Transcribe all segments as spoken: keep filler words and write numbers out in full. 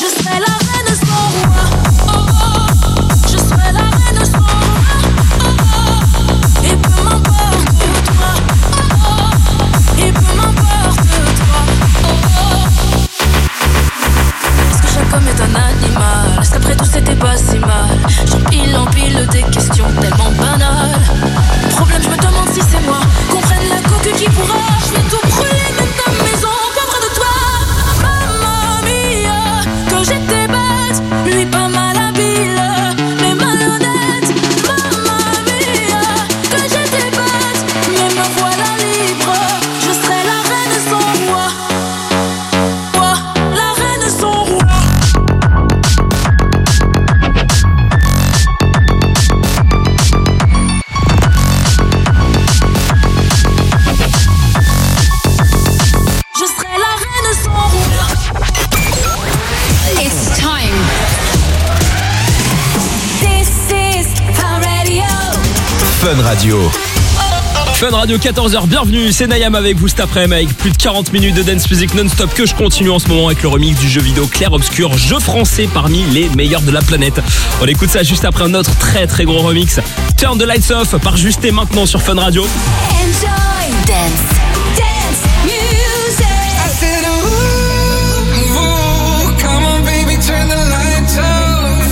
Fun Radio. Fun Radio, quatorze heures, bienvenue, c'est Nayam avec vous cet après-midi avec plus de quarante minutes de dance music non-stop que je continue en ce moment avec le remix du jeu vidéo Clair Obscur, jeu français parmi les meilleurs de la planète. On écoute ça juste après un autre très très gros remix, Turn the Lights Off par Justé maintenant sur Fun Radio. Enjoy dance, dance music. I said, ooh, ooh, come on baby, turn the lights off.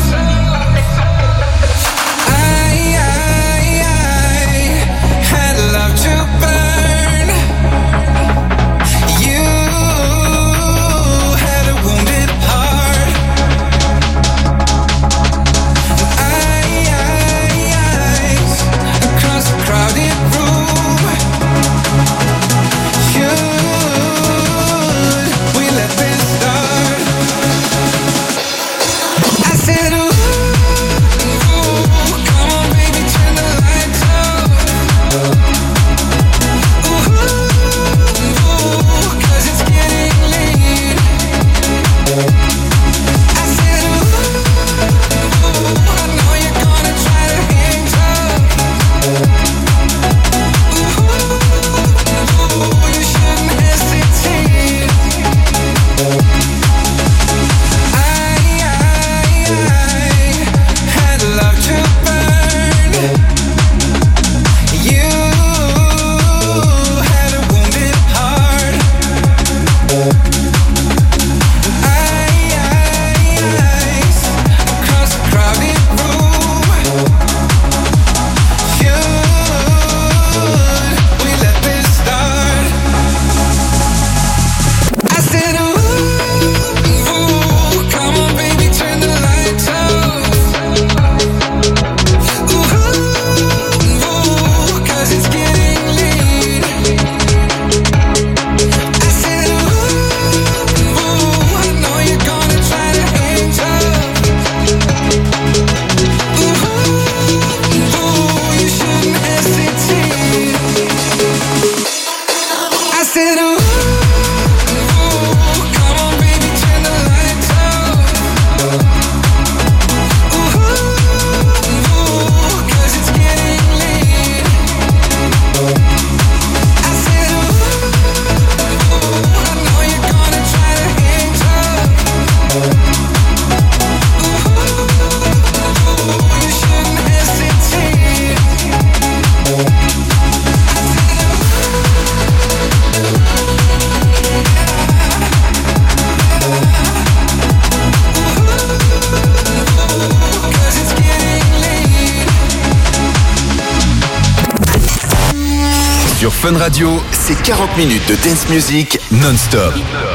Fun Radio, c'est quarante minutes de dance music non-stop.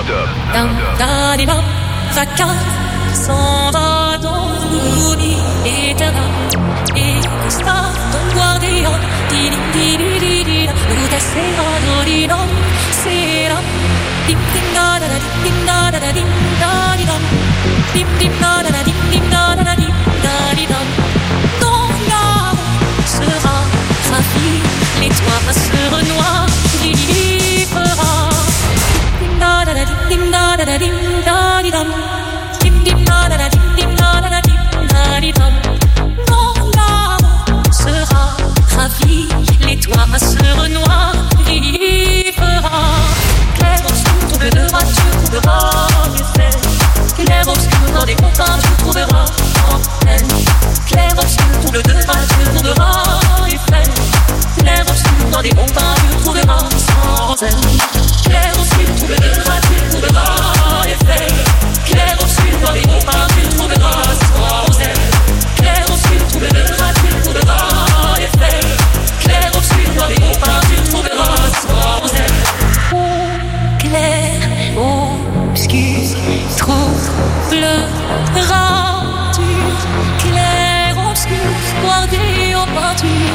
Les toits passeurs noirs délivrera. Dim da da da dim da da da dim da di dam. Dim dim da da da dim dim da da da dim da di dam. Mon âme sera ravie. Les toits passeurs noirs délivrera. Clair obscur, troupe de voitures, de robes et clair obscur. dans des copains, tu trouveras en peine. Clair obscur, double de rage, tu trouveras Eiffel. Clair obscur, dans des copains, tu trouveras sans haine. Clair obscur, double de rage, tu trouveras Eiffel. Clair obscur, dans des copains, tu trouveras sans haine. Clair obscur, double de rage, tu trouveras Eiffel. Clair obscur, dans des copains, tu trouveras sans haine. Clair obscur, trouveras-tu clair obscur, guardé en peinture.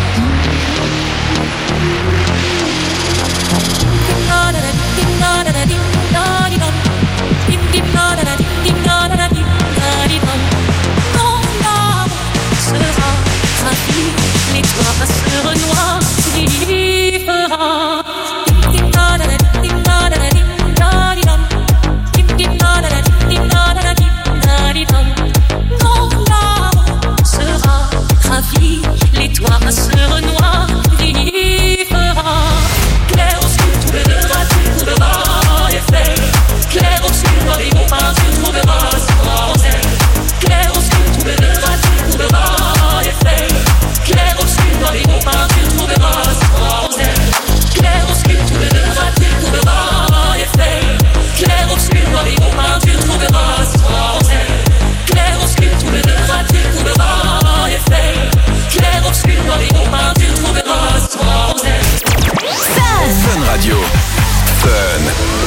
Ton âme sera ravie, l'étoile se renoircira. Ton âme sera ravie, l'étoile se renoircira. Clair obscur, tout le dera, tu trouveras Eiffel. Clair obscur, dans les copains, tu trouveras sans elle. Clair obscur, tout le dera, tu trouveras Eiffel. Clair obscur, dans les copains, tu trouveras sans elle. Clair obscur, tout le dera, tu trouveras Eiffel. Clair obscur, dans les copains, tu trouveras sans elle. Clair obscur, tout le dera, tu trouveras Eiffel. Clair obscur, dans les copains, tu trouveras sans elle. Fun Radio. Fun.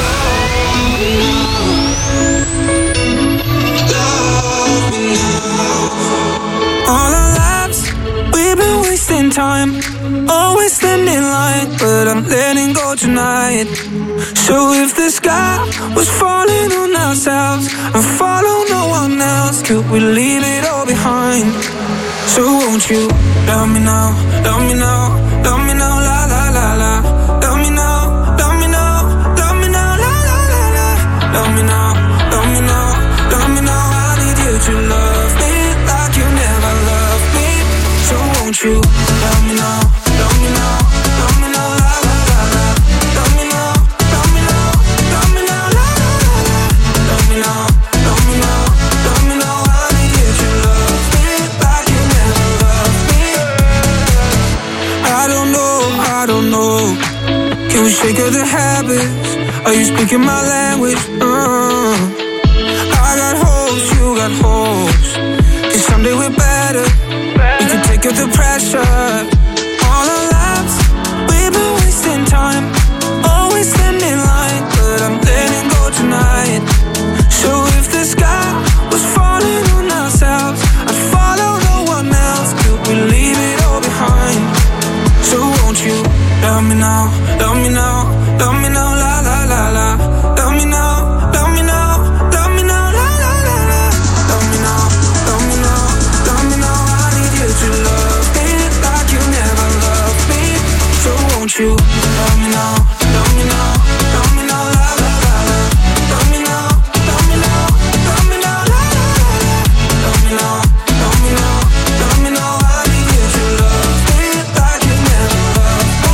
All our lives, we've been wasting time, always standing line, but I'm letting go tonight. So if the sky was falling on ourselves and follow no one else, could we leave it all behind? So won't you love me now, love me now, love me now, la la la la. Love me now, love me now, love me now, la la la la. Love me now, love me now, love me now. I need you to love me like you never loved me. So won't you love me now, love me now, love me now, la la la la. Love me now, love me now, love me now, la la la la. Love me now, love me now, love me now. I need you to love me like you never loved me. I don't know, I don't know. Can we shake of the habits? Are you speaking my language? Uh, I got hopes, you got hopes. Cause someday we're better. We can take out the pressure. All our lives, we've been wasting time, always standing line, but I'm letting go tonight. So if the sky was falling on ourselves, I'd follow no one else. Could we leave it all behind? So won't you love me now, love me now, love me now, la la la la. Love me now, love me now, love me now, la la la la. Love me now, love me now, love me now. I need you to love me like you never loved me. So won't you love me now, love me now, love me now, la la la la. Love me now, love me now, love me now, la la la la. Love me now, love me now, love me now. I need you to love me like you never loved me.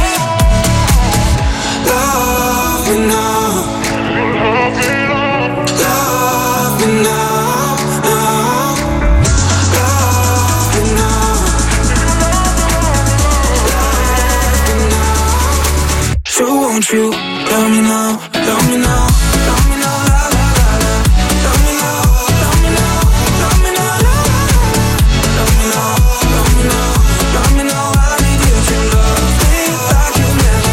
Love me now, love me now, now. Love me now, love me now. So won't you love me now, love me now, love me now, la la la la. Love me now, love me now, love me now, la la la la. Love me now, love me now, love me now. I need you to love me like you never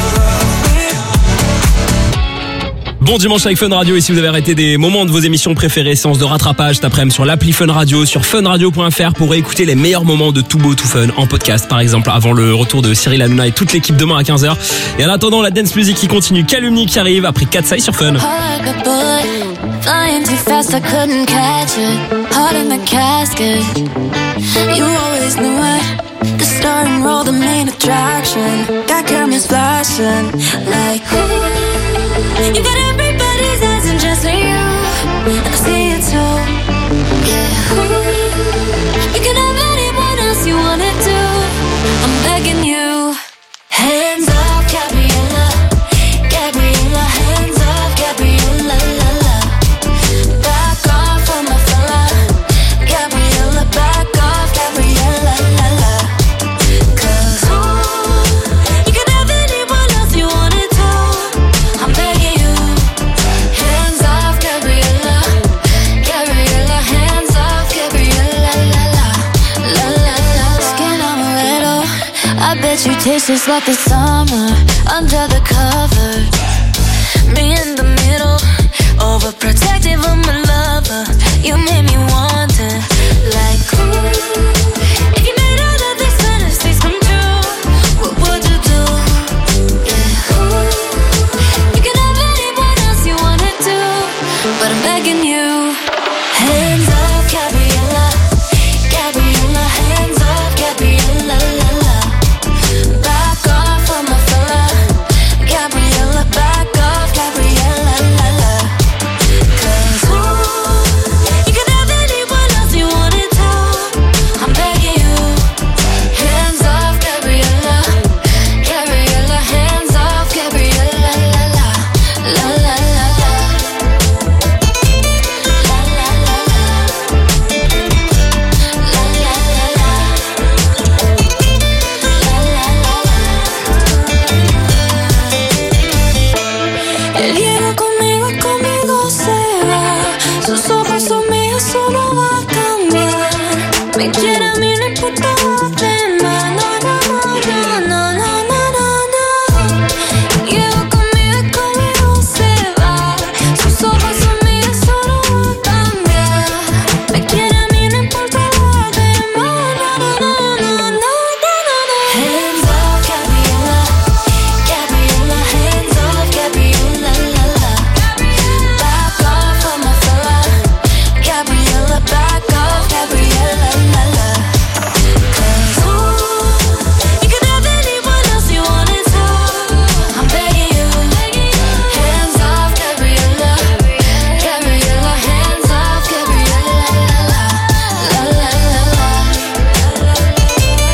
loved me. Bon dimanche avec Fun Radio, et si vous avez arrêté des moments de vos émissions préférées, séance de rattrapage cet après-midi sur l'appli Fun Radio, sur fun radio point f r pour écouter les meilleurs moments de Tout Beau Tout Fun en podcast par exemple, avant le retour de Cyril Hanouna et toute l'équipe demain à quinze heures. Et en attendant, la dance music qui continue, Calumni qui arrive après quatre sailles sur Fun. Like a bullet, flying too fast, I couldn't catch it. Heart in the casket. You always knew it. The starting role, the main attraction. Got cameras flashing like ooh. You got everybody's eyes and just me, you. And I see it too. Yeah. Ooh. You can have anyone else you wanna do. I'm begging you. Hands up, Gabriella. Gabriella, hands up, Gabriella, la la. Back off on my phone. Makes you taste just like the summer under the covers. Me in the middle, overprotective of my lover. You made me wonder, like, ooh, if you made all of these fantasies come true, what would you do? Yeah, ooh, you can have anyone else you wanna do, but I'm begging you. Hands off, Gabriella, Gabriella, hands off, Gabriella, la la. Back off of my fella, Gabriella, back off, Gabriella, la la. Cause ooh, you can have anyone else you wanted to, I'm begging you. Hands off, Gabriella, Gabriella, hands off, Gabriella, la la, la la la la. La la la la. La la la la. La la la la. Él llega conmigo y conmigo se va. Sus ojos son míos, solo va a cambiar. Me quiere a mí, no importa lo demás. No, no, no, no, no, no, no, no. Llega conmigo y conmigo se va. Sus ojos son míos, solo va a cambiar. Me quiere a mí, no importa lo demás. No, no, no, no, no, no, no. Hands off, Gabriella, Gabriella, hands off, Gabriella, la la. Back off of my fella, Gabriella, back off, Gabriella, la la. Cause ooh, you can have anyone else you wanted to, I'm begging you. Hands off, Gabriella, Gabriella, hands off, Gabriella, la la. La la la la. La la la la.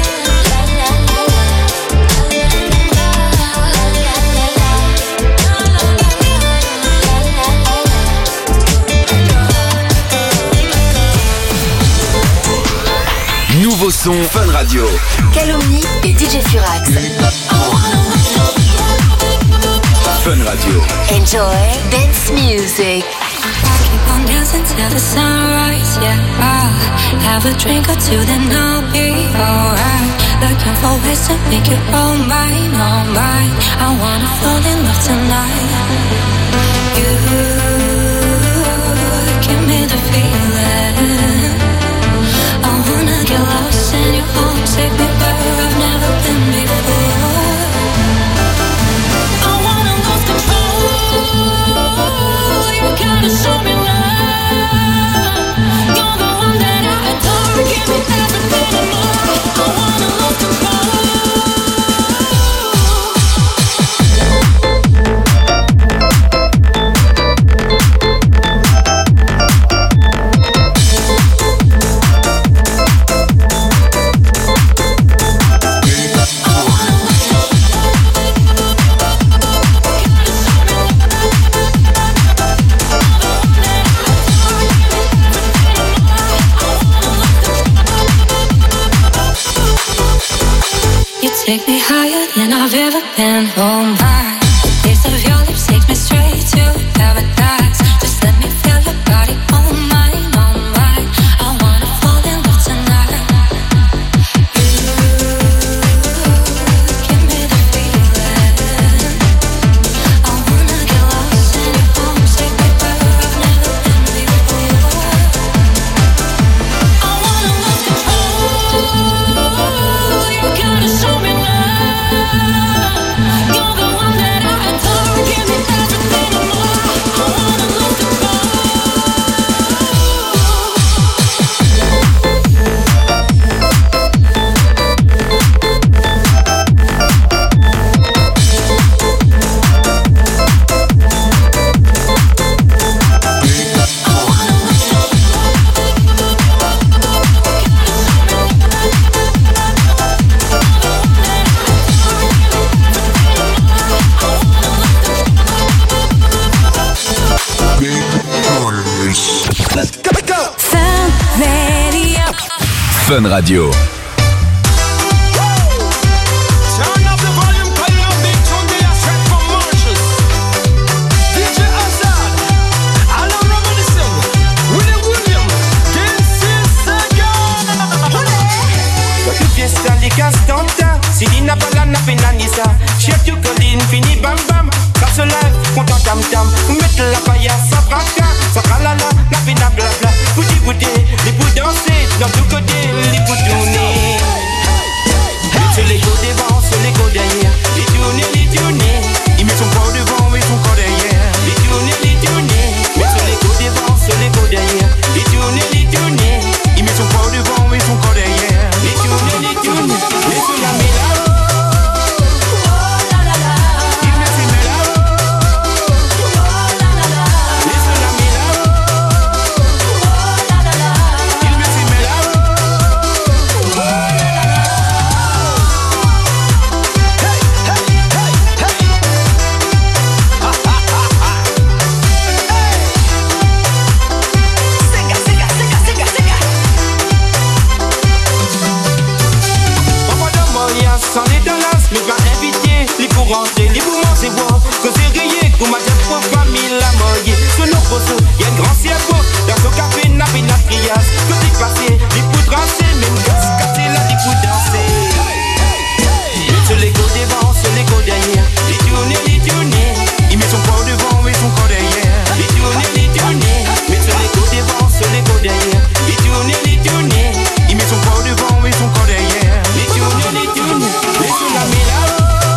Nouveau son Fun Radio. Calomnie et D J Furax. Fun Radio. Enjoy dance music. I keep on dancing till the sunrise, yeah. I'll have a drink or two, then I'll be alright. Looking for ways to make you all mine, all mine. I wanna fall in love tonight. You give me the feeling. I wanna get lost in your arms, take me where I've never been before. I wanna lose control. You gotta show me love. You're the one that I adore. Give me everything and more. I wanna lose control. You take me higher than I've ever been. Oh my, the taste of your lips takes me straight to paradise. Just let me feel your body, oh mine, oh mine. I wanna fall in love tonight. You give me the feeling. I wanna get lost in your arms, take me where I've never been before. I wanna lose control. You gotta show me love. You're the one that I adore. Give me everything and more. I wanna lose control. Fun Radio. Turn up the volume, call it up, big tune, they are straight from Mauritius. D J Azad, Alan Robinson, Willie Williams, Dance Saga. Più fiesta di castante, si dinna per la tam tam. Mettre la paille, ça braque, ça ralala, la pina blabla. Bouti bouti, les pour danser, dans tout côté, les pour tourner. Sur les go devant, sur les go derrière, les tourner, les tourner. Il met son corps devant, met son corps derrière. Les tourner, les tourner. Mais sur les go devant, sur les go derrière, les tourner, les tourner. Il met son corps devant, met son corps derrière. Les tourner, les tourner. Mais sur la méla. Rentrer, les mouvements c'est voir que c'est rayé, qu'on m'a dit pour famille la moyenne. Ce nom pour ceux, y'a un grand ciel beau, dans ce café n'a pas de trias. Que t'es passé, les poudres rancées, même casse, casser là, les poudres danser. Sur les go devant, sur les go derrière, les tourner, les tourner. Il met son corps devant, met son corps derrière. Les tourner, les tourner. Mais sur les go devant, sur les go derrière, les tourner, les tourner. Il met son corps devant, met son corps derrière. Les tourner, les tourner. Mais sur la méla.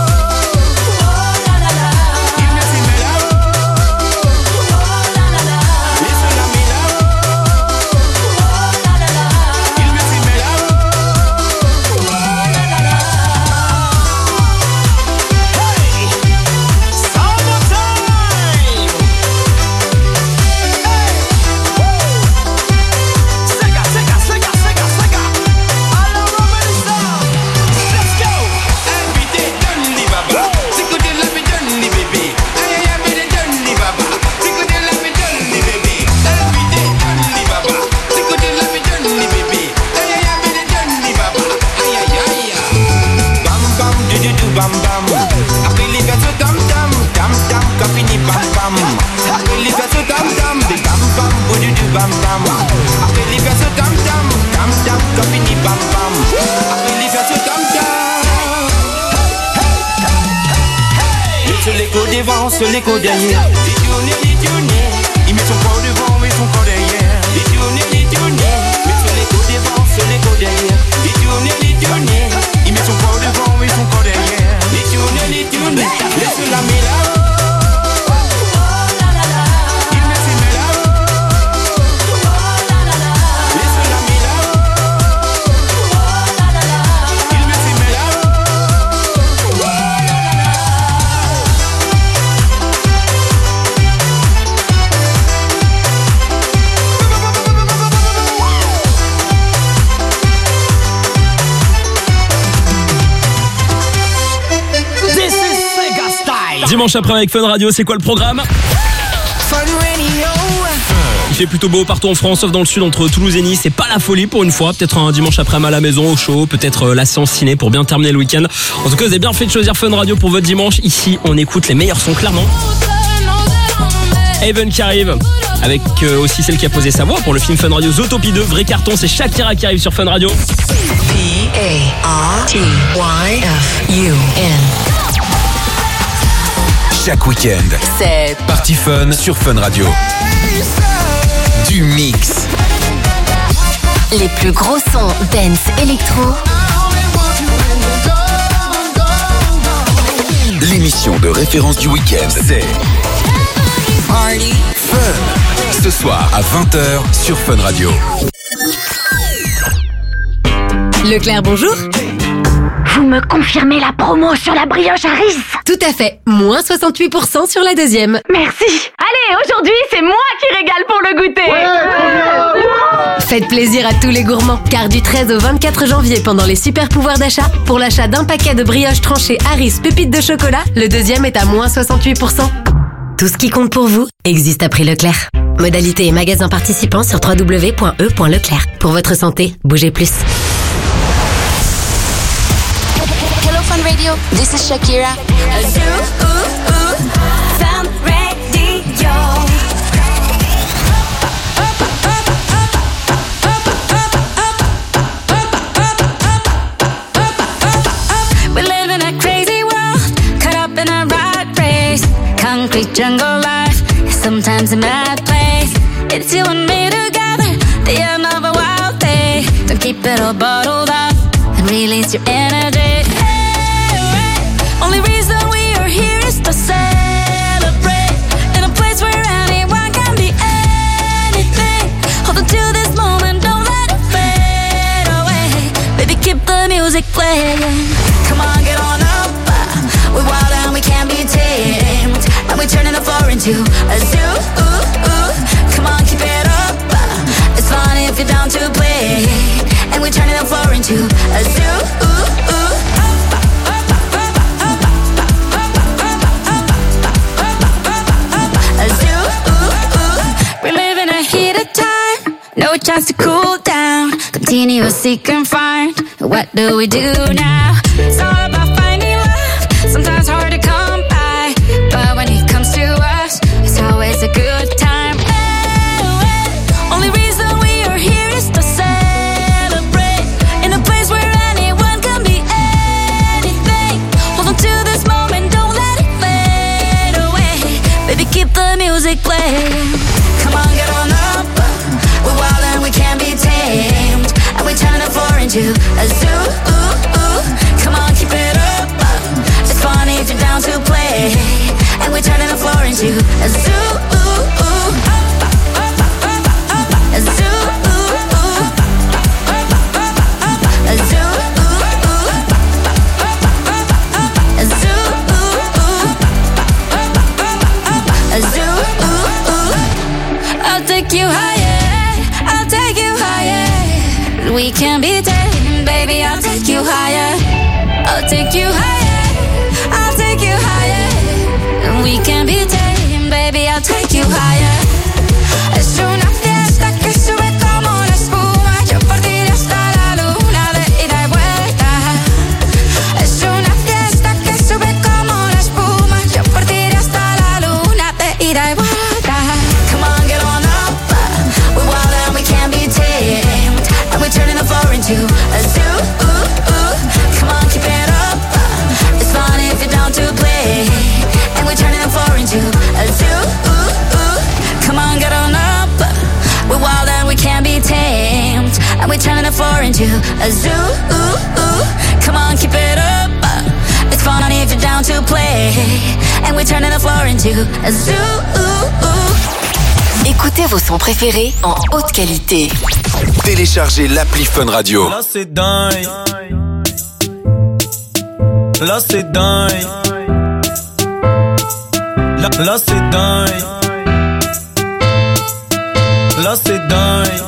Sur les go derrière, les tourner, les tourner. Il met son corps devant, met son corps derrière. Les tourner, les tourner. Mais sur les go devant, sur les go derrière. Les tourner, les tourner. Il met son corps devant, met son corps derrière. Les tourner, les tourner. Laisse la méla. Il met ses méla. Laisse la méla. Il met ses méla. Dimanche après avec Fun Radio, c'est quoi le programme? Il fait plutôt beau partout en France, sauf dans le sud entre Toulouse et Nice. C'est pas la folie pour une fois. Peut-être un dimanche après-midi à la maison au chaud, peut-être la séance ciné pour bien terminer le week-end. En tout cas, vous avez bien fait de choisir Fun Radio pour votre dimanche. Ici, on écoute les meilleurs sons, clairement. Haven qui arrive, avec euh, aussi celle qui a posé sa voix pour le film Fun Radio Zootopie deux. Vrai carton, c'est Shakira qui arrive sur Fun Radio. B A R T Y F U N. Chaque week-end, C'est Party Fun sur Fun Radio. Du mix. les plus gros sons dance électro. L'émission de référence du week-end, c'est Party Fun. Ce soir à vingt heures sur Fun Radio. Leclerc, bonjour. Vous me confirmez la promo sur la brioche Harris? Tout à fait, moins soixante-huit pour cent sur la deuxième. Merci. Allez, aujourd'hui, c'est moi qui régale pour le goûter. Ouais, faites plaisir à tous les gourmands, car du treize au vingt-quatre janvier, pendant les super pouvoirs d'achat, pour l'achat d'un paquet de brioches tranchées Harris pépites de chocolat, le deuxième est à moins soixante-huit pour cent. Tout ce qui compte pour vous existe à prix Leclerc. Modalité et magasins participants sur w w w point e point leclerc. Pour votre santé, bougez plus. Hello Fun Radio, this is Shakira. Fun Radio. We live in a crazy world, caught up in a rat race. Concrete jungle. a bottle up and release your energy. Hey, hey. Only reason we are here is to celebrate in a place where anyone can be anything. Hold on to this moment, don't let it fade away. Baby, keep the music playing. Come on, get on up. We're wild and we can't be tamed, and we're turning the floor into a zoo. Ooh, ooh. Come on, keep it up. It's fun if you're down to play, and we're turning the floor into a zoo. Ooh, ooh. A zoo. Ooh, ooh. We're living a heated time, no chance to cool down. Continuously confined. What do we do now? It's all about finding love. Sometimes hard to come by, but when it comes to us, it's always a good time. Oh, oh. Only reason we are here is to celebrate in a place where anyone can be anything. Hold on to this moment, don't let it fade away. Baby, keep the music playing. Come on, get on up. We're wild and we can't be tamed, and we're turning the floor into a zoo. Ooh, ooh. Come on, keep it up. It's fun if you're down to play, and we're turning the floor into a zoo. Ooh, ooh. A zoo. Ooh, ooh. A zoo. Ooh, ooh. A zoo. Ooh, ooh. A zoo. Ooh, ooh. I'll take you higher. I'll take you higher. We can be tamed, baby. I'll take you higher. I'll take you higher. I'll take you higher. And we can be tamed, baby. I'll take you higher. Es una fiesta que sube como la espuma. Yo por ti iré hasta la luna de ida y vuelta. Es una fiesta que sube como la espuma. Yo por ti iré hasta la luna de ida y vuelta. Come on, get on up. We're wild and we can't be tamed, and we're turning the floor into a zoo. Ooh, ooh. Come on, keep it up. It's fun if you're down to play, and we're turning the floor into a zoo. Ooh, ooh. Come on, get on up. We're wild and we can't be tamed, and we're turning the floor into a zoo. Ooh, ooh. Come on, keep it up. It's fun if you're down to play, and we're turning the floor into a zoo. Ooh, ooh. Écoutez vos sons préférés en haute qualité. Téléchargez l'appli Fun Radio. Là c'est dingue. Là c'est dingue. Là, là c'est dingue. Là c'est dingue.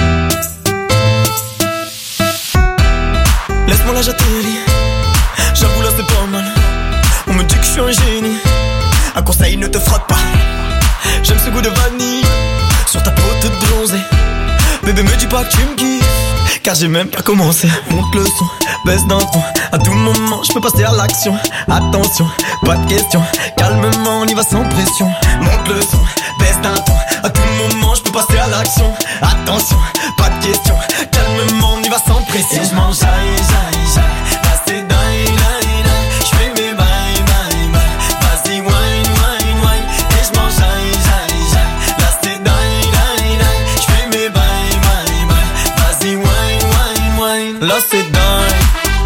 Laisse-moi là j'atterris. J'avoue là c'est pas mal. On me dit que je suis un génie. Un conseil, ne te frotte pas. J'aime ce goût de vanille sur ta peau toute bronzée. Bébé me dis pas que tu me kiffes, car j'ai même pas commencé. Monte le son, baisse d'un ton. À tout moment je peux passer à l'action. Attention, pas de question. Calmement on y va sans pression. Monte le son, baisse d'un ton. À tout moment je peux passer à l'action. Attention, pas de question. Calmement on y va sans pression. Et je m'en jaille, jaille, jaille. Là c'est dingue, dingue, dingue. Je fais mes bails, bails, bails. Vas-y wine, wine, wine. Et je m'en jaille, jaille, jaille. Là c'est dingue, dingue, dingue. Je fais mes bails, bails, bails. Vas-y wine, wine, wine. Là c'est dingue.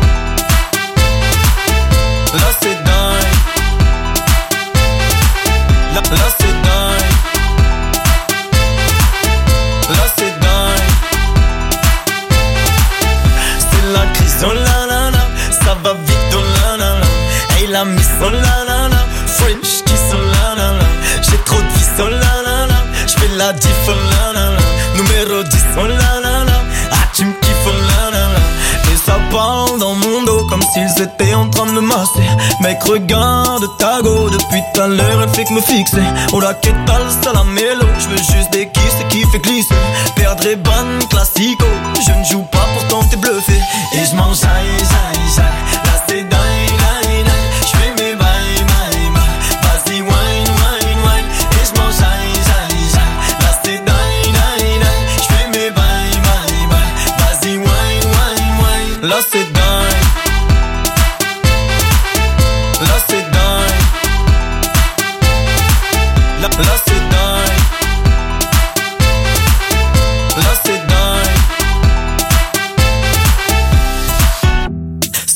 Là c'est dingue. Là, là c'est dingue. Là c'est dingue. C'est la crise, oh la la la. Ça va vite, oh la la la. Hey la miss, oh la la la. French kiss, oh la la la. J'ai trop de vis, oh la la la. J'fais la diff, oh la la la. Numéro dix, oh la la la. Ah tu me kiffes, oh la la la. Et ça parle dans mon dos comme s'ils étaient en train de me masser. Mec regarde ta go, depuis tout à l'heure elle fait que me fixer. Oh la que tal, ça la mélo. J'veux juste des kisses qui fait glisser. Perdre ban classico. Je ne joue pas pourtant t'es bluffé. Et j'm'en jaille, jaille, jaille. Là c'est dingue, dingue, dingue. J'fais mes bails, bails, bails. Vas-y wine, wine, wine. Et j'm'en jaille, jaille, jaille. Là c'est dingue, dingue, dingue. J'fais mes bails, bails, bails. Vas-y wine, wine, wine. Là c'est dingue. Là c'est dingue. Là, là c'est dingue. Là c'est dingue.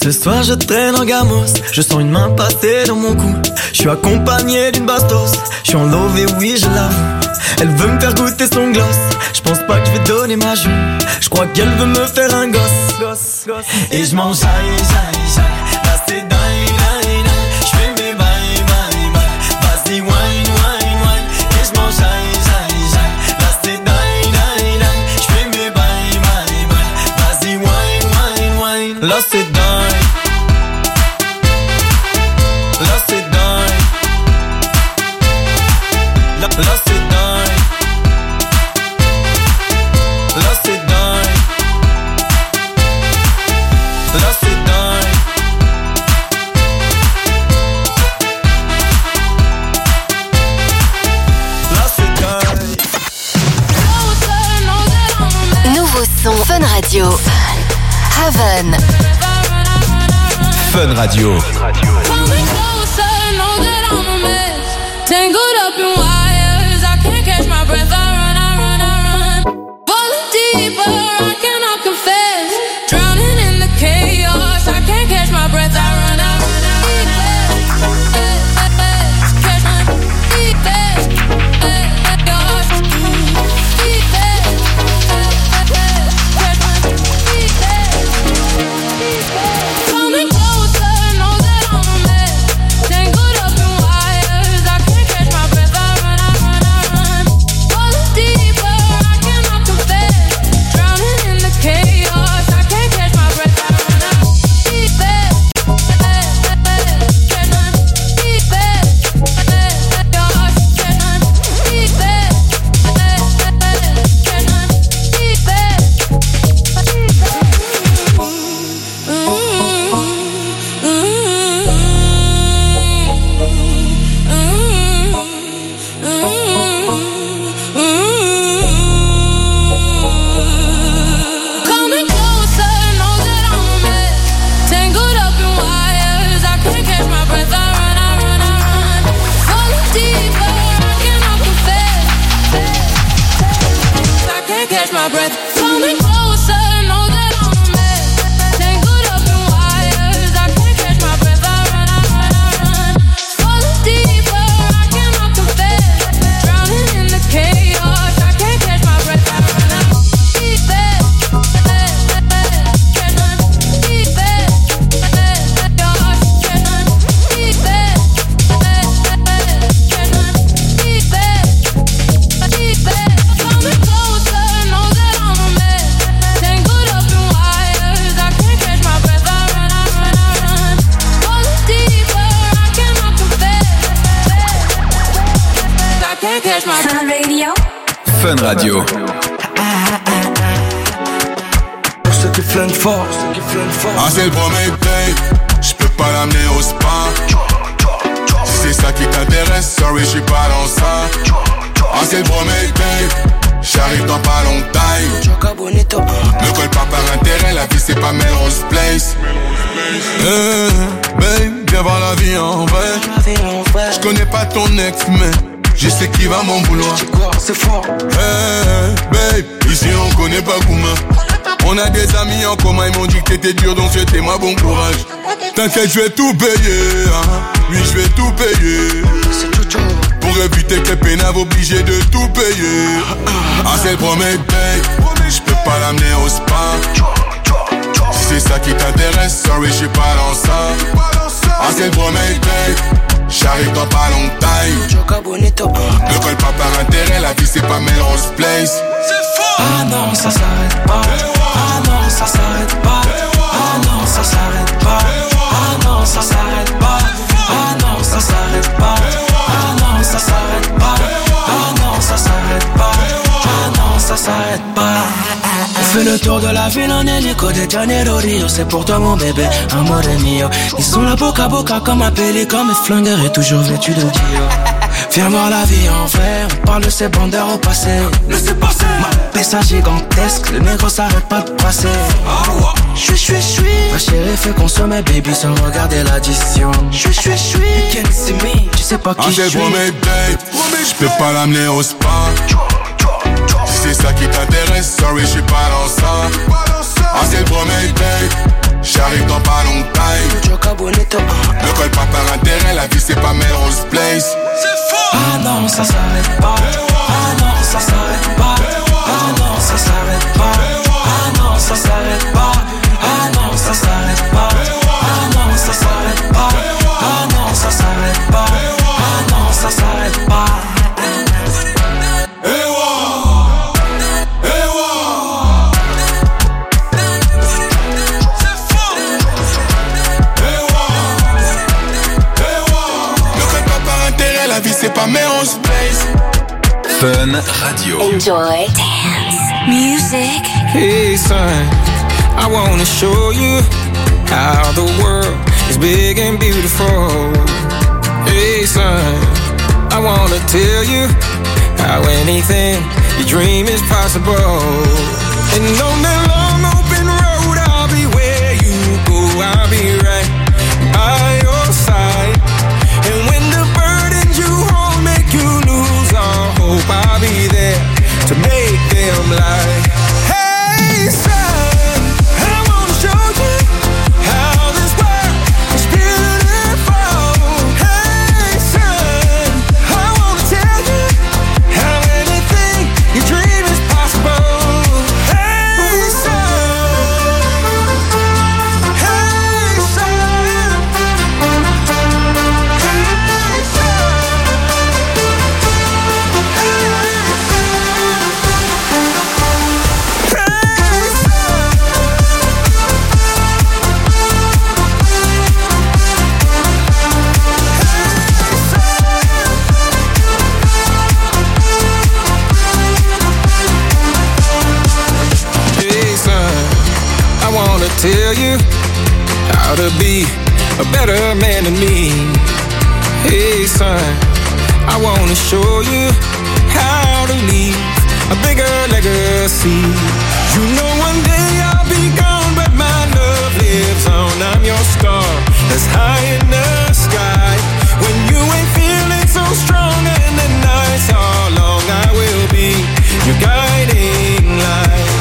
Ce soir je traîne en gamos, je sens une main passer dans mon cou. Je suis accompagné d'une bastos, je suis en love et oui je l'avoue. Elle veut me faire goûter son gloss, je pense pas que je vais donner ma joue. Je crois qu'elle veut me faire un gosse, gosse, gosse. Et je m'en jaille, jaille, jaille. Là c'est dingue, dingue, dingue. Je fais mes bails, bails, bails. Vas-y, wine, wine, wine. Et je m'en jaille, jaille, jaille. Là c'est dingue, dingue, dingue. Je fais mes bails, bails, bails. Vas-y, wine, wine, wine. Là c'est dingue. Là c'est dingue. Là, là c'est dingue. Là c'est dingue. Là c'est dingue. Là c'est dingue. Nouveau son Fun Radio. Haven. Fun Radio. Coming closer, know that I'm a mess. Tangled up in wires, I can't catch my breath. I run, I run, I run. Falling deeper, I cannot confess. Drowning in the chaos, I can't catch my breath. I run, I run, I run. Catch my breath. Coming closer, know that I'm a mess. Tangled up in wires, I can't catch my breath. I run, I run, I run. Falling deeper, I cannot confess. Drowning in the chaos, I can't catch my breath. I run, I run. Catch my Coming closer, know that I'm a mess. Tangled up in wires, I can't catch my breath. I run, I run, I run. Falling deeper, I cannot confess. I can't catch my breath. Coming closer, know that I'm a mess. Tangled up in wires, I can't catch my breath. I run, I run, I run. Falling deeper, I cannot confess. Drowning in the chaos, I can't catch my breath. I run, I run. Coming closer, know that I'm a mess. Tangled up in wires, I can't catch my breath. I run, I run, I run. Falling deeper, I cannot confess. I can't catch my breath. Fun Radio. Fun Radio. Pour ceux qui flinguent fort, ceux qui flinguent fort. Ah c'est le premier babe, j'peux pas l'amener au spa. Si c'est ça qui t'intéresse, sorry j'suis pas dans ça. Ah c'est le premier babe, j'arrive dans pas longtemps. Ne colle pas par intérêt, la vie c'est pas Melrose Place. Hey, babe, viens voir la vie en vrai. J'connais pas ton ex mais je sais qui va mon boulot. C'est fort. Hey, babe, ici on connaît pas Gouma. On a des amis en commun, ils m'ont dit que t'étais dur, donc souhaitez-moi bon courage. T'inquiète, je vais tout payer, hein. Oui, je vais tout payer. Pour éviter que les pénaves obligés de tout payer. Ah, c'est le premier babe, j'peux pas l'amener au spa. Si c'est ça qui t'intéresse, sorry, j'suis pas dans ça. Ah, c'est le premier babe, j'arrive dans pas longtemps. Ne colle pas par intérêt, la vie c'est pas Melrose Place. Ah non, ça s'arrête pas. Ah non, ça s'arrête pas. Ah non, ça s'arrête pas. Ah non, ça s'arrête pas. Ah non, ça s'arrête pas. Ah non, ça s'arrête pas. Ah non, ça s'arrête pas. Ah non, ça s'arrête pas. On fait le tour de la ville en hélico de Janeiro Rio. C'est pour toi mon bébé, amore mio. Ils sont là boca à boca comme un pélican. Mes flingueurs est toujours vêtu de Dio. Viens voir la vie en vrai, on parle de ces bandeurs au passé. Laissez passer. Ma pessa gigantesque, le négro s'arrête pas de passer. J'suis, j'suis, j'suis. Ma chérie fait consommer baby sans regarder l'addition. J'suis, j'suis, j'suis. Can't see me, tu sais pas qui j'suis. Ah c'est premier babe, j'peux pas l'amener au spa. Si c'est ça qui t'intéresse, sorry j'suis pas dans ça. Ah c'est le premier babe, j'arrive dans pas longtemps. la vie c'est pas Melrose Place. Ah non, ça s'arrête pas. Ah non, ça s'arrête pas. Ah non, ça s'arrête pas. Ah non, ça s'arrête pas. Ah non, ça s'arrête pas. Ah non, ça s'arrête pas. Ah non, ça s'arrête pas. Ah non, ça s'arrête pas. La vie c'est pas Melrose Place. Fun Radio. Enjoy dance music. Hey son, I wanna show you how the world is big and beautiful. Hey son, I wanna tell you how anything you dream is possible. And on that long open road, I'll be where you go. I'll be right by your side. And when the burdens you hold make you lose all hope, I'll be there to make them lie. Hey son, I wanna show you how this world is beautiful. Hey son, I wanna tell you how anything you dream is possible. Hey son, hey son, hey tell you how to be a better man than me. Hey son, I wanna show you how to leave a bigger legacy. You know one day I'll be gone, but my love lives on. I'm your star that's high in the sky. When you ain't feeling so strong and the nights are long, I will be your guiding light.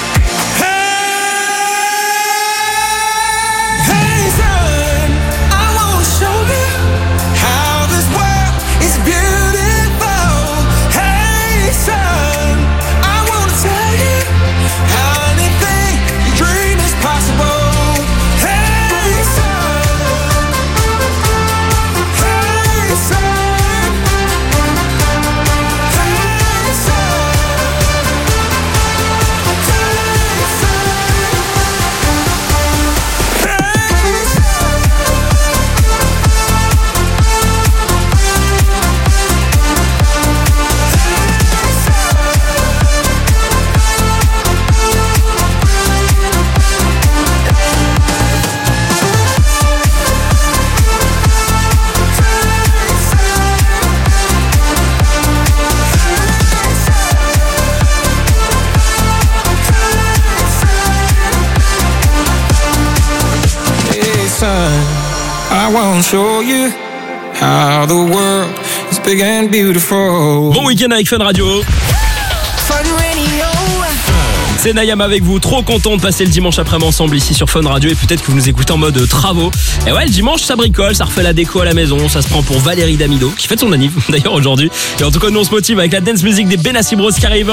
I want to show you how the world is big and beautiful. Bon week-end avec Fun Radio. Fun Radio. C'est Nayam avec vous, trop content de passer le dimanche après-midi ensemble ici sur Fun Radio et peut-être que vous nous écoutez en mode travaux. Et ouais, le dimanche ça bricole, ça refait la déco à la maison, ça se prend pour Valérie Damido qui fête son anniv d'ailleurs aujourd'hui. Et en tout cas nous on se motive avec la dance music des Benassi Bros qui arrive.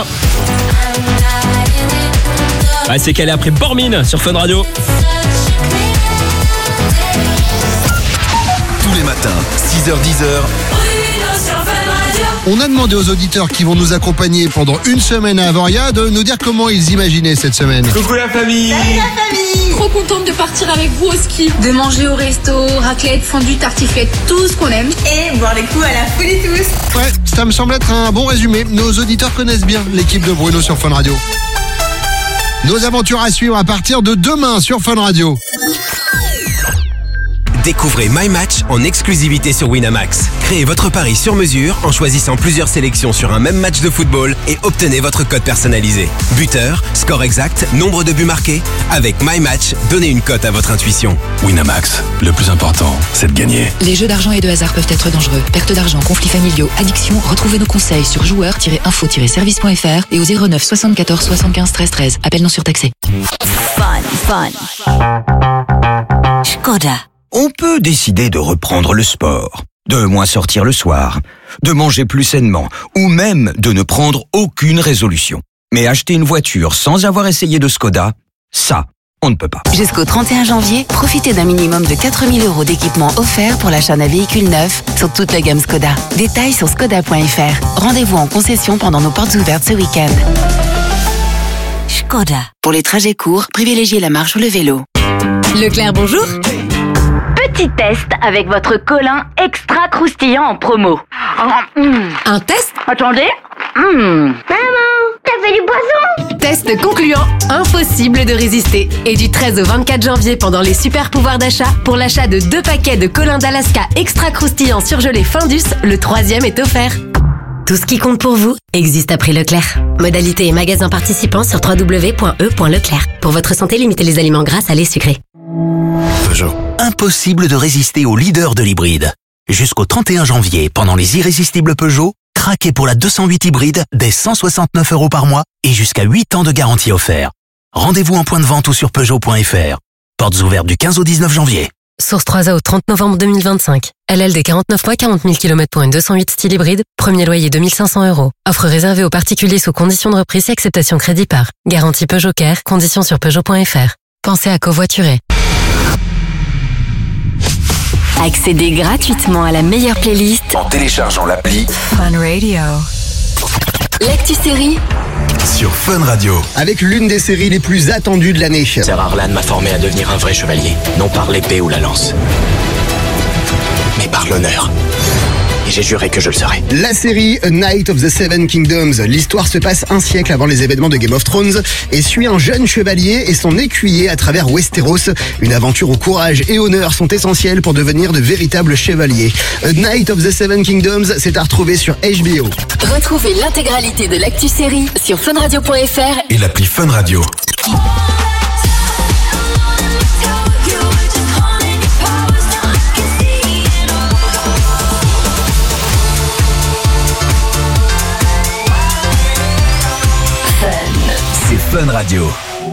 Ouais, c'est qu'elle est après Bormin sur Fun Radio. Tous les matins, six heures dix heures. On a demandé aux auditeurs qui vont nous accompagner pendant une semaine à Avoria de nous dire comment ils imaginaient cette semaine. Coucou la famille. Salut la famille. Trop contente de partir avec vous au ski, de manger au resto, raclette, fondue, tartiflette, tout ce qu'on aime et boire des coups à la folie tous. Ouais, ça me semble être un bon résumé. Nos auditeurs connaissent bien l'équipe de Bruno sur Fun Radio. Nos aventures à suivre à partir de demain sur Fun Radio. Découvrez My Match en exclusivité sur Winamax. Créez votre pari sur mesure en choisissant plusieurs sélections sur un même match de football et obtenez votre code personnalisé. Buteur, score exact, nombre de buts marqués. Avec My Match, donnez une cote à votre intuition. Winamax, le plus important, c'est de gagner. Les jeux d'argent et de hasard peuvent être dangereux. Perte d'argent, conflits familiaux, addiction. Retrouvez nos conseils sur joueurs tiret info tiret service point f r et au zéro neuf soixante-quatorze soixante-quinze treize treize. Appel non surtaxé. Fun, fun. Skoda. On peut décider de reprendre le sport, de moins sortir le soir, de manger plus sainement, ou même de ne prendre aucune résolution. Mais acheter une voiture sans avoir essayé de Skoda, ça, on ne peut pas. Jusqu'au trente et un janvier, profitez d'un minimum de quatre mille euros d'équipement offert pour l'achat d'un véhicule neuf sur toute la gamme Skoda. Détails sur skoda point f r. Rendez-vous en concession pendant nos portes ouvertes ce week-end. Skoda. Pour les trajets courts, privilégiez la marche ou le vélo. Leclerc, bonjour. Petit test avec votre colin extra croustillant en promo. Oh, mm. Un test? Attendez. Mm. Maman, t'as fait du poisson? Test concluant, impossible de résister. Et du treize au vingt-quatre janvier, pendant les super pouvoirs d'achat, pour l'achat de deux paquets de colin d'Alaska extra croustillant surgelé Findus, le troisième est offert. Tout ce qui compte pour vous existe à prix Leclerc. Modalité et magasins participants sur w w w point e point leclerc. Pour votre santé, limitez les aliments gras, salés, sucrés. Peugeot. Impossible de résister au leader de l'hybride. Jusqu'au trente et un janvier, pendant les irrésistibles Peugeot, craquez pour la deux cent huit hybride dès cent soixante-neuf euros par mois et jusqu'à huit ans de garantie offert. Rendez-vous en point de vente ou sur peugeot point f r. Portes ouvertes du quinze au dix-neuf janvier. Source trois A au trente novembre deux mille vingt-cinq. L L D quarante-neuf mois, quarante mille kilomètres pour une deux cent huit style hybride. Premier loyer deux mille cinq cents euros. Offre réservée aux particuliers sous conditions de reprise et acceptation crédit par. Garantie Peugeot Care. Conditions sur peugeot point f r. Pensez à covoiturer. Accédez gratuitement à la meilleure playlist En téléchargeant l'appli Fun Radio. L'actu série sur Fun Radio. Avec l'une des séries les plus attendues de l'année. Sir Arlan m'a formé à devenir un vrai chevalier, non par l'épée ou la lance, mais par l'honneur. Et j'ai juré que je le serais. La série A Knight of the Seven Kingdoms. L'histoire se passe un siècle avant les événements de Game of Thrones et suit un jeune chevalier et son écuyer à travers Westeros. Une aventure où courage et honneur sont essentiels pour devenir de véritables chevaliers. A Knight of the Seven Kingdoms, c'est à retrouver sur H B O. Retrouvez l'intégralité de l'actu série sur fun radio point f r et l'appli Fun Radio. C'est Fun Radio.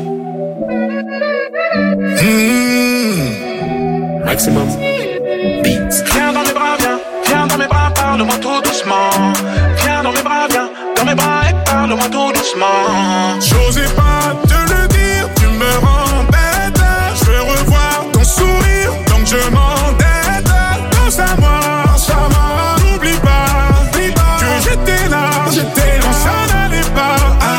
Mmh. Maximum Beats. Viens dans mes bras, viens, viens dans mes bras, parle-moi tout doucement. Viens dans mes bras, viens, dans mes bras et parle-moi tout doucement. J'osais pas te le dire, tu me rends bête. Je veux revoir ton sourire, donc je m'endette. Pense à moi, pense à moi. N'oublie pas, n'oublie pas que j'étais là, j'étais là, ça n'allait pas.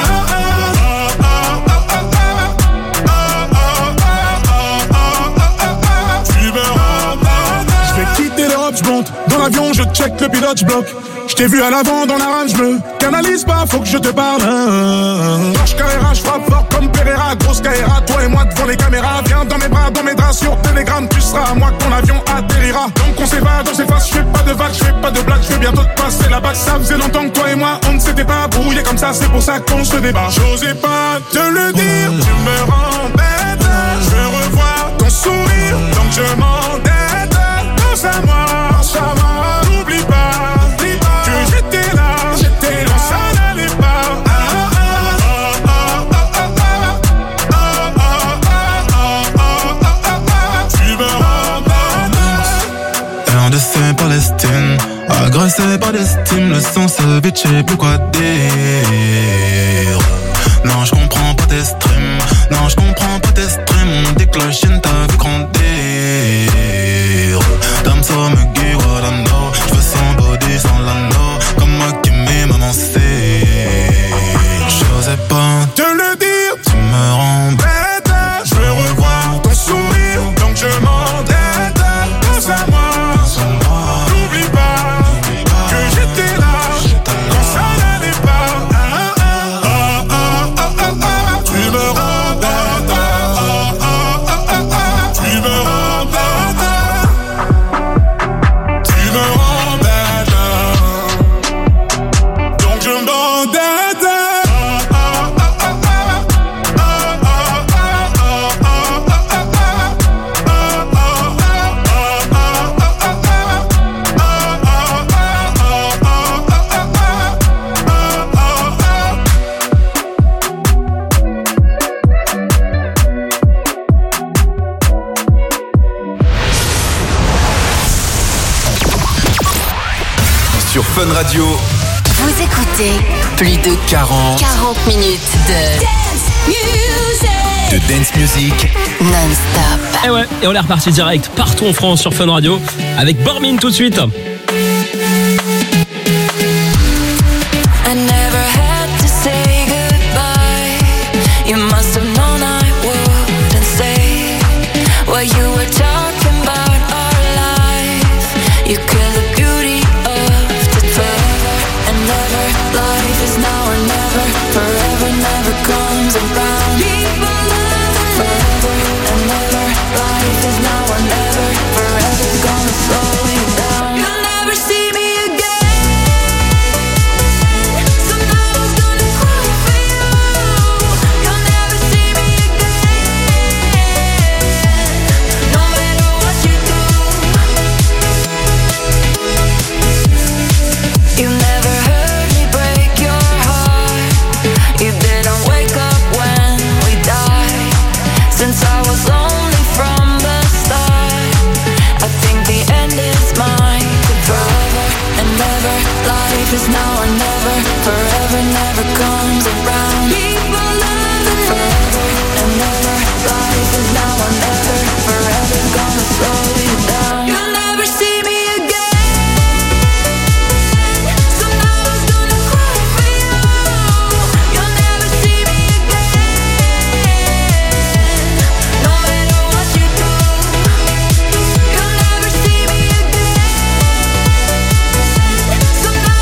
Dans l'avion, je check le pilote, je bloque. Je t'ai vu à l'avant dans la rage bleue. Canalise pas, faut que je te parle. Marche Carrera, je frappe fort comme Pereira. Grosse Carrera, toi et moi devant les caméras. Viens dans mes bras, dans mes draps, sur Telegram. Tu seras à moi que ton avion atterrira. Donc on s'évade, on s'efface, je fais pas de vagues, je fais pas de blagues. Je vais bientôt te passer la bague. Ça faisait longtemps que toi et moi, on ne s'était pas brouillé comme ça. C'est pour ça qu'on se débat. J'osais pas te le dire, tu me rends bête. Je veux revoir ton sourire, donc je m'endette. Pense à moi. N'oublie pas, n'oublie pas que j'étais là, j'étais là, ça n'allait pas. Tu me rends R D C Palestine, agressé par l'estime, le sang se bitché, plus quoi dire. Non, je comprends pas tes streams, non, je comprends pas tes streams, on déclenche, t'as vu grandir. Dame ça me guide, what I know. J'veux sans body, sans l'anneau. Comme moi qui m'aime avancer. J'osais pas te le dire, tu me rends bête. Je veux revoir ton sourire, donc je m'endette. Pense à moi, n'oublie pas que j'étais là quand ça n'allait pas. Tu me Fun Radio. Vous écoutez Plus de quarante, quarante minutes de Dance music. de dance music non-stop. Et ouais, et on est reparti direct partout en France sur Fun Radio avec Bormin tout de suite. I never had to say goodbye. You must have known I wouldn't say what you were talking about our life. You killed the beauty of the forever and never. Life is now or never. Forever never comes around. People love it forever and never. Life is now or never. Forever's gonna slow you down. You'll never see me again. Is now or never, forever never comes around. People love it forever and never. Life is now or never, forever's gonna slow you down. You'll never see me again. So now I was gonna cry for you. You'll never see me again. No matter what you do, you'll never see me again. So now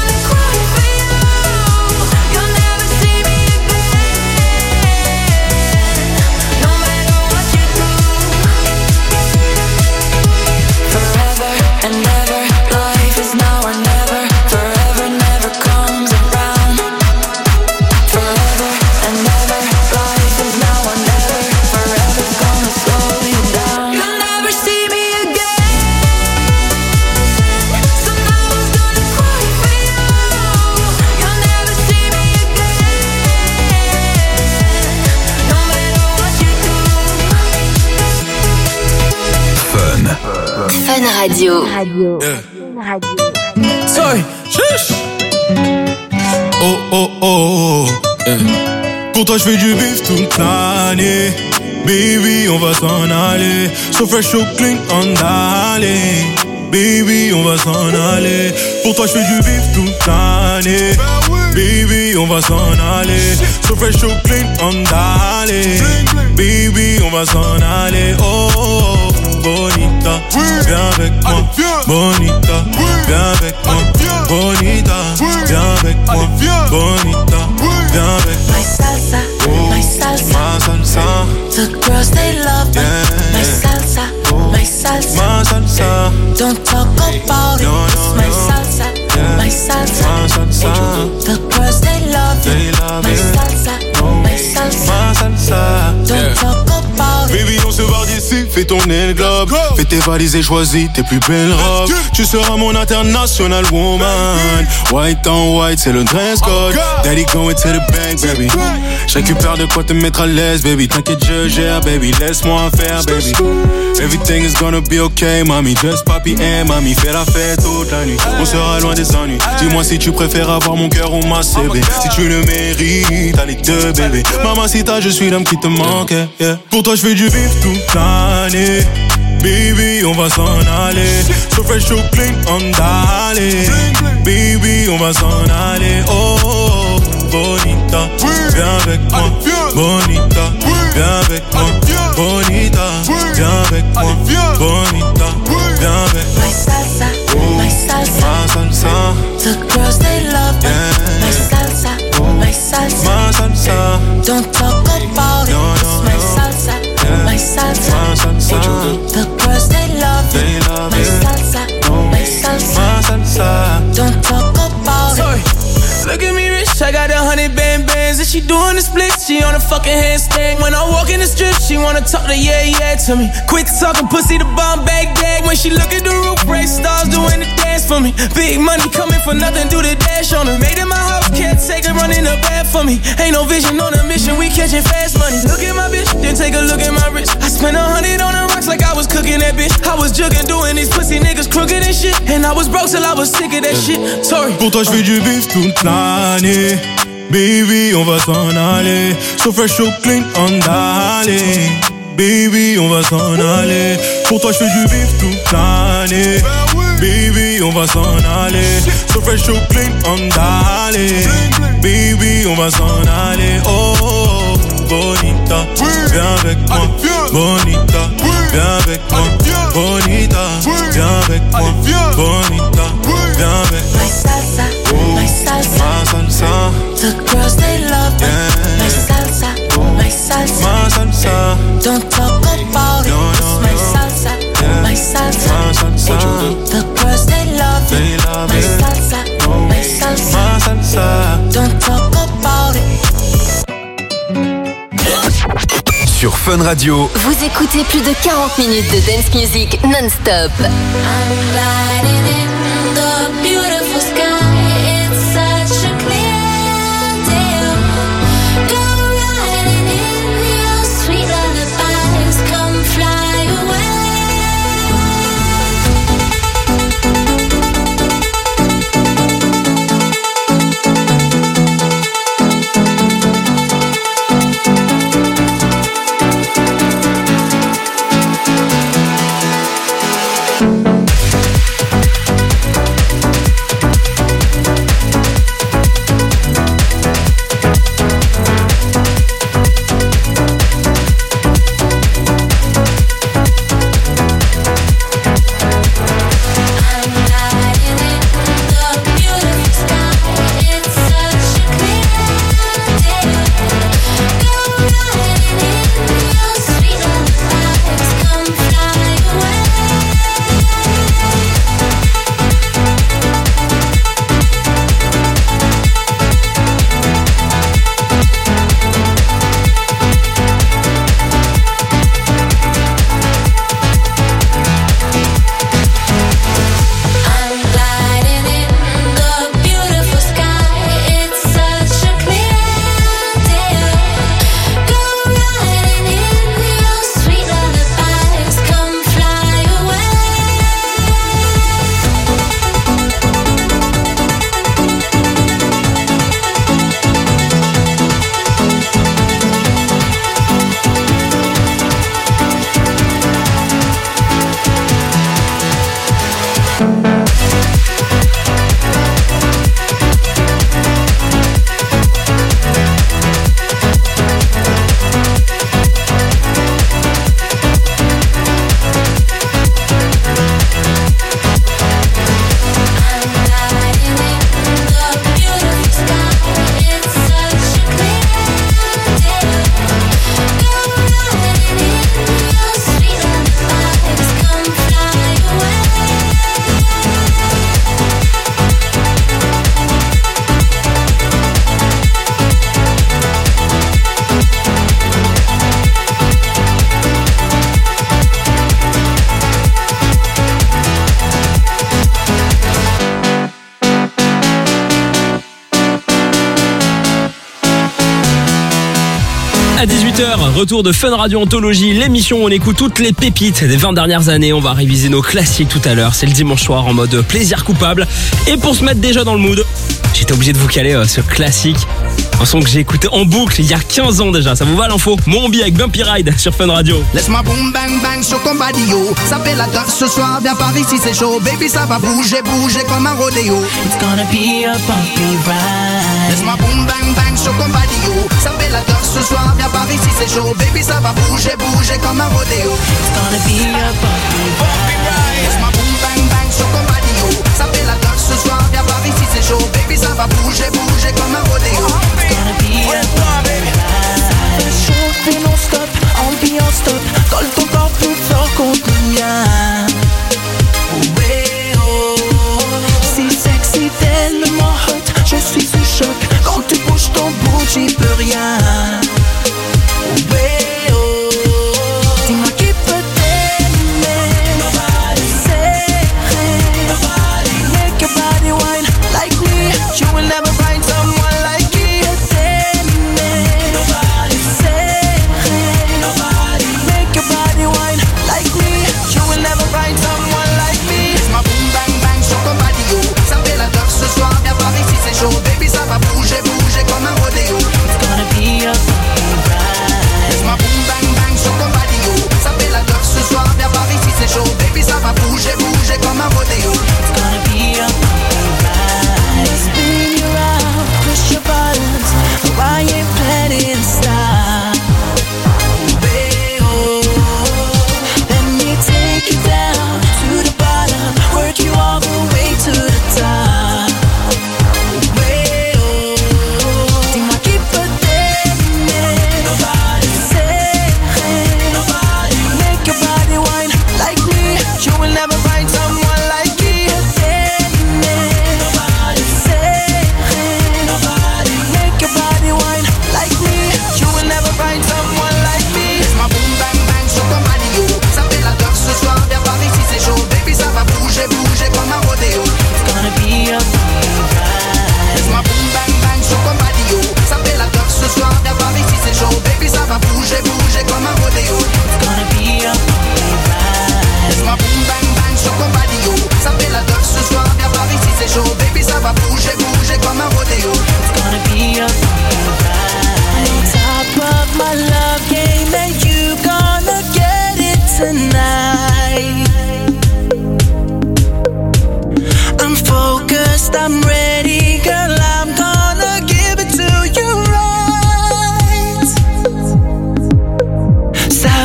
Radio. Radio. Sorry, shush. Oh oh oh. Eh. Pour toi je fais du bif toute l'année. Baby, on va s'en aller. So fresh, so clean, on aller. Baby, on va s'en aller. Pour toi je fais du bif toute l'année. Baby, on va s'en aller. So fresh, so clean, on aller. Baby, on va s'en aller. Oh, oh, oh. Bonita, viens avec moi. Bonita, viens avec moi. Bonita, viens avec moi. Bonita, viens avec moi. My salsa, oh, my salsa, ma salsa. The girls they love me. Yeah. My salsa, oh, my salsa, ma salsa. Don't talk about no, it. No, my no. salsa, yeah. my salsa, ma salsa. The girls they love they me. love my it. salsa, oh, my salsa, ma salsa. Don't yeah. talk about it. Baby, on se barre d'ici, fais tourner le globe. Fais tes valises et choisis tes plus belles robes. Tu seras mon international woman. White on white, c'est le dress code. Daddy going to the bank, baby. Je récupère de quoi te mettre à l'aise, baby. T'inquiète, je gère, baby. Laisse-moi faire, baby. Everything is gonna be okay, mami. Just papi et mami. Fais la fête toute la nuit. On sera loin des ennuis. Dis-moi si tu préfères avoir mon cœur ou ma C B. Si tu le mérites, t'as les deux, bébé. Mamacita, je suis l'homme qui te manque, yeah. Pour toi, je fais du bif toute l'année. Baby, on va s'en aller. So fresh, so clean, on d'aller. Baby, on va s'en aller. Oh, oh, oh, bonita, viens avec moi. Bonita, viens avec moi. Bonita, viens avec moi. Bonita, viens avec moi. My salsa, oh, my salsa, ma salsa. The girls they love me. Yeah. My salsa, oh, my salsa, ma salsa. Don't talk about it. No, no, my no. salsa, yeah. my salsa, ma salsa. The girls they love me. They love my it. salsa, oh, my salsa, ma salsa. Don't talk about Sorry. it. Look at me rich, I got a hundred band bands. And she doing the split, she on a fucking handstand. When I walk in the strip, she wanna talk to yeah, yeah to me. Quick talking pussy, the bomb bag gag. When she look at the roof, race stars doing the dance for me. Big money coming for nothing, do the dash on her. Made in my house, can't take her running the bed for me. Ain't no vision on a mission, we catching fast money. Look at my bitch, then take a look at my wrist. I spent a hundred on the rocks like I was cooking cooking that bitch. I was jugging, doing these pussy niggas crooked and shit. And I was broke till I was sick of that shit. Sorry. Pour toi, je fais du bif toute l'année. Baby, on va s'en aller. So fresh, so clean, on d'aller. Baby, on va s'en aller. Pour toi, je fais du bif toute l'année. Baby, on va s'en aller. So fresh, so clean, on d'aller. Baby, on va s'en aller. Oh, oh, bonita, viens avec moi. Bonita, viens avec moi. Bonita, viens avec moi. Bonita, viens avec moi. My salsa, my salsa, my salsa. The girls they love it. Yeah. My salsa, my salsa, my salsa. Don't talk about it. No, no, my no. salsa, yeah. my salsa, my salsa. The girls they love they it. Love my it. salsa, oh. my salsa, my salsa. Don't talk about it. Sur Fun Radio, Vous écoutez plus de quarante minutes de dance music non-stop. I'm gliding in the beautiful sky. It's such a clear day. Go riding in your sweet lullabies. Come fly away. À dix-huit heures, retour de Fun Radio Anthologie, l'émission où on écoute toutes les pépites des vingt dernières années. On va réviser nos classiques tout à l'heure. C'est le dimanche soir en mode plaisir coupable. Et pour se mettre déjà dans le mood, j'étais obligé de vous caler euh, ce classique. Un son que j'ai écouté en boucle il y a quinze ans déjà. Ça vous va l'info? Mombi avec Bumpy Ride sur Fun Radio. Laisse-moi boum bang bang sur ton badio. Ça fait la danse ce soir, viens par ici c'est chaud. Baby ça va bouger, bouger comme un rodéo. It's gonna be a bumpy ride. Laisse-moi boum bang bang sur ton badio. Ça fait la danse ce soir, viens par ici c'est chaud. Baby ça va bouger, bouger comme un rodéo. It's gonna be a bumpy ride. Laisse-moi boum bang bang sur ton badio. Ça fait la danse ce soir, viens par ici c'est chaud. Baby ça va bouger, bouger comme un rodéo. It's gonna be a bumpy ride. Chaud puis non stop, ambiance top. Colle ton corps plus fort contre le mien. Si sexy tellement hot, je suis sous choc. Quand tu bouges ton bout, j'y peux rien. Dis-moi qui peut t'aimer. Serré. Make your body wine like me. You will never find someone like me. T'aimer. Serré.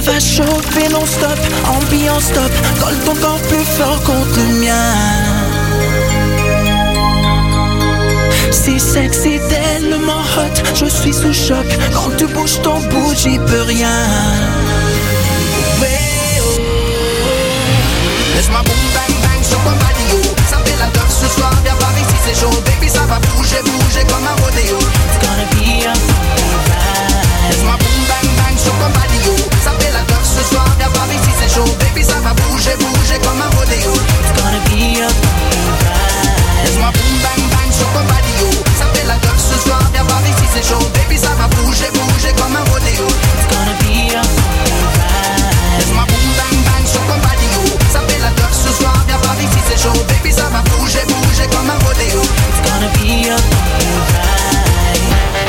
va chauffer non-stop, ambiance top, colle ton corps plus fort contre le mien. C'est sexy, tellement hot, je suis sous choc. Quand tu bouges ton bout, j'y peux rien. Ouais, oh, oh. Laisse-moi boum bang bang sur ton patio. Ça fait la teuf ce soir, viens par ici c'est chaud. Baby ça va bouger, bouger comme un rodéo. It's gonna be a fucking ride. Laisse-moi boum bang bang sur ton patio. Ça fait la teuf ce soir, viens par ici c'est chaud. Baby ça va bouger, bouger comme un rodéo. It's gonna be a fucking ride. Laisse-moi boum bang bang sur ton patio. Ça fait la teuf ce soir, viens par ici c'est chaud. Baby ça va bouger, bouger comme un rodéo. It's gonna be a fucking ride. Laisse-moi boum bang bang sur ton patio. Ça fait la teuf ce soir, viens par ici c'est chaud. Baby ça va bouger, bouger comme un rodéo. It's gonna be a fucking ride.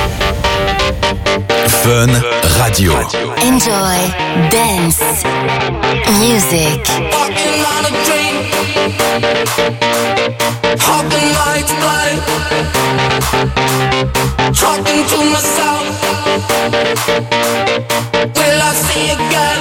Fun Radio. Enjoy dance music. Walking on a dream, hopping like blind, talking to myself. Will I see again?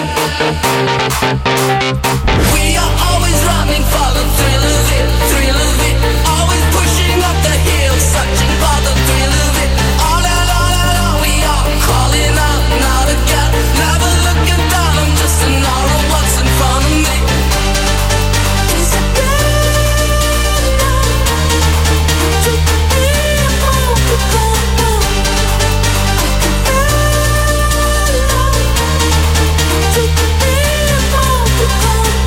We are always running for the thrill of it, thrill of it. Always pushing up the hill, searching for the thrill of it. All out, all out, all we are calling out, not again. Never looking down, I'm just an hour of what's in front of me. Is it good now to be able to go on? To be able to go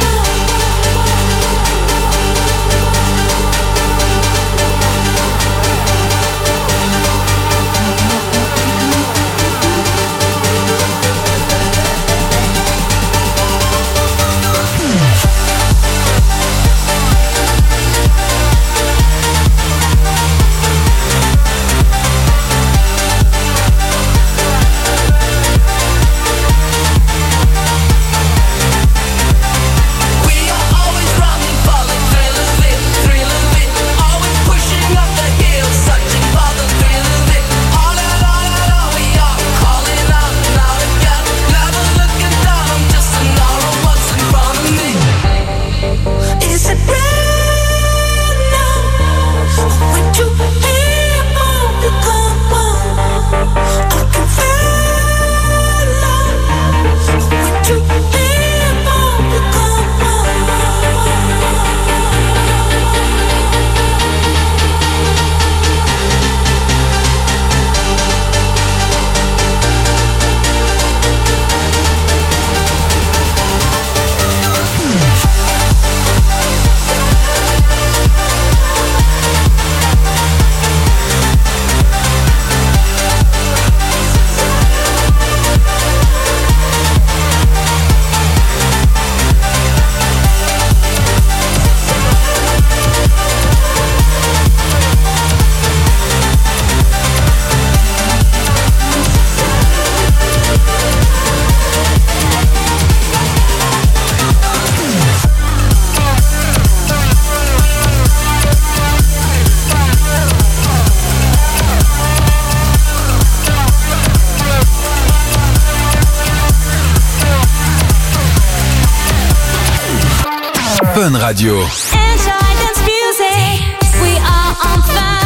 Fun Radio. Enjoy dance music. We are on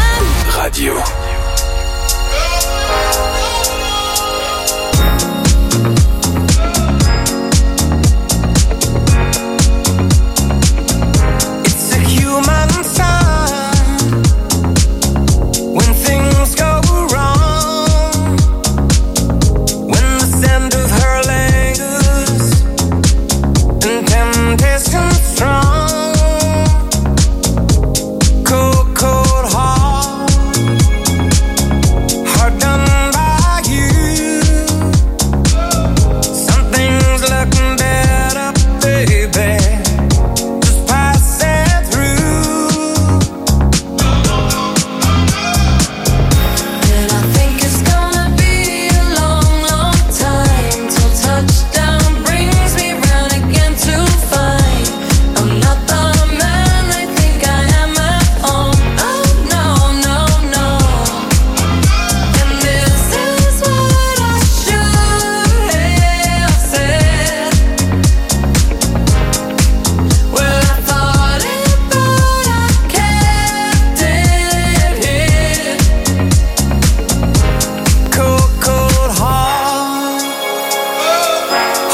Fun Radio. It's a human sign when things go wrong, when the scent of her lingers and temptation strong, cold, cold heart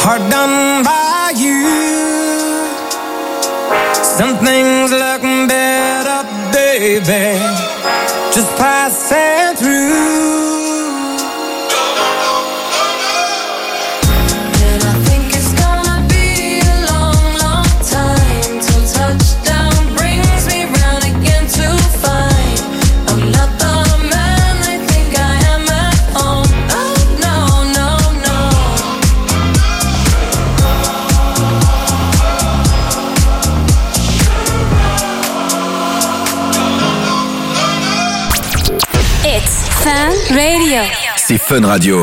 hard done by you. Some things look better, baby, just passing through. Fun Radio. C'est Fun Radio.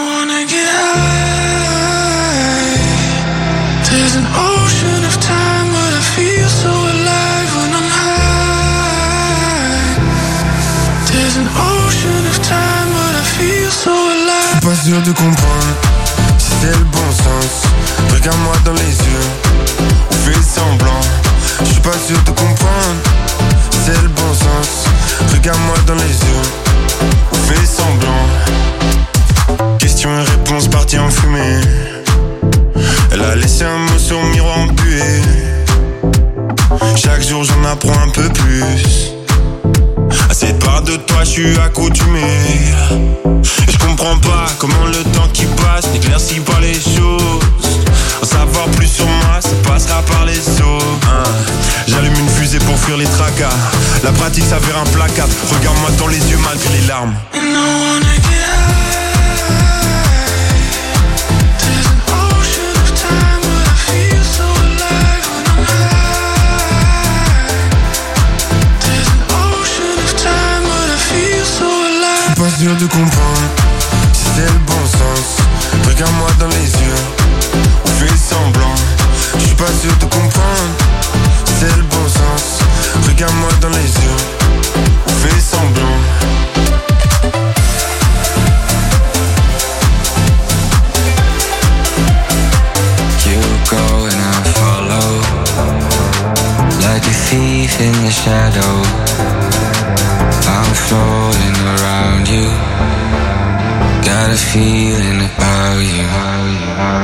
There's an ocean of time, but I feel so alive when I'm high. There's an ocean of time, but I feel so alive. Je suis pas sûr de comprendre si c'est le bon sens. Regarde-moi dans les yeux, on fait semblant. Je suis pas sûr de comprendre si c'est le bon sens. Regarde-moi dans les yeux, on fait semblant. Question et réponse partie en fumée. Elle a laissé un mot sur le miroir embué. Chaque jour j'en apprends un peu plus. À cette part de toi je suis accoutumé. Et je comprends pas comment le temps qui passe n'éclaircit pas les choses. En savoir plus sur moi, ça passera par les os. hein. J'allume une fusée pour fuir les tracas. La pratique s'avère implacable. Regarde-moi dans les yeux malgré les larmes. Pas sûr de comprendre si c'est le bon sens. Regarde-moi dans les yeux, on fait semblant. Je suis pas sûr de comprendre si c'est le bon sens. Regarde-moi dans les yeux, on fait semblant. You go and I follow, like a thief in the shadow. I'm floating around you, got a feeling about you.